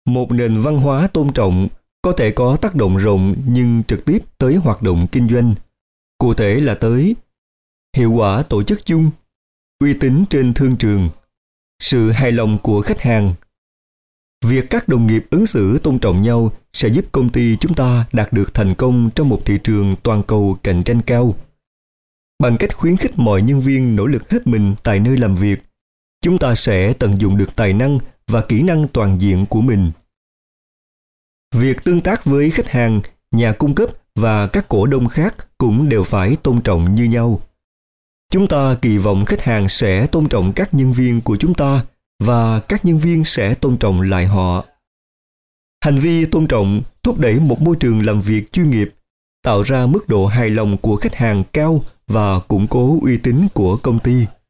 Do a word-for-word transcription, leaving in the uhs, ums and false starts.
Một nền văn hóa tôn trọng có thể có tác động rộng nhưng trực tiếp tới hoạt động kinh doanh, cụ thể là tới hiệu quả tổ chức chung, uy tín trên thương trường, sự hài lòng của khách hàng. Việc các đồng nghiệp ứng xử tôn trọng nhau sẽ giúp công ty chúng ta đạt được thành công trong một thị trường toàn cầu cạnh tranh cao. Bằng cách khuyến khích mọi nhân viên nỗ lực hết mình tại nơi làm việc, chúng ta sẽ tận dụng được tài năng và kỹ năng toàn diện của mình. Việc tương tác với khách hàng, nhà cung cấp và các cổ đông khác cũng đều phải tôn trọng như nhau. Chúng ta kỳ vọng khách hàng sẽ tôn trọng các nhân viên của chúng ta và các nhân viên sẽ tôn trọng lại họ. Hành vi tôn trọng thúc đẩy một môi trường làm việc chuyên nghiệp, tạo ra mức độ hài lòng của khách hàng cao và củng cố uy tín của công ty.